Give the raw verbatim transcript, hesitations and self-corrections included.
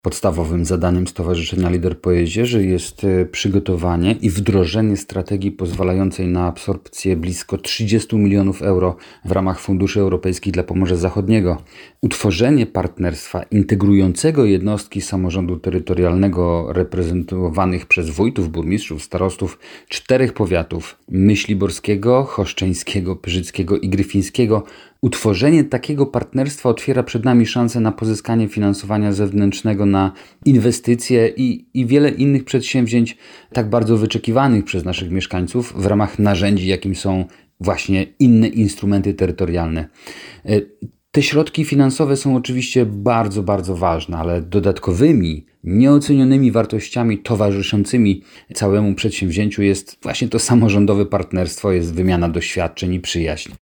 Podstawowym zadaniem Stowarzyszenia Lider po Jezierze jest przygotowanie i wdrożenie strategii pozwalającej na absorpcję blisko trzydziestu milionów euro w ramach funduszy europejskich dla Pomorza Zachodniego. Utworzenie partnerstwa integrującego jednostki samorządu terytorialnego reprezentowanych przez wójtów, burmistrzów, starostów czterech powiatów: myśliborskiego, choszczeńskiego, pyrzyckiego i gryfińskiego. Utworzenie takiego partnerstwa otwiera przed nami szansę na pozyskanie finansowania zewnętrznego na inwestycje i, i wiele innych przedsięwzięć tak bardzo wyczekiwanych przez naszych mieszkańców w ramach narzędzi, jakim są właśnie inne instrumenty terytorialne. Te środki finansowe są oczywiście bardzo, bardzo ważne, ale dodatkowymi, nieocenionymi wartościami towarzyszącymi całemu przedsięwzięciu jest właśnie to samorządowe partnerstwo, jest wymiana doświadczeń i przyjaźń.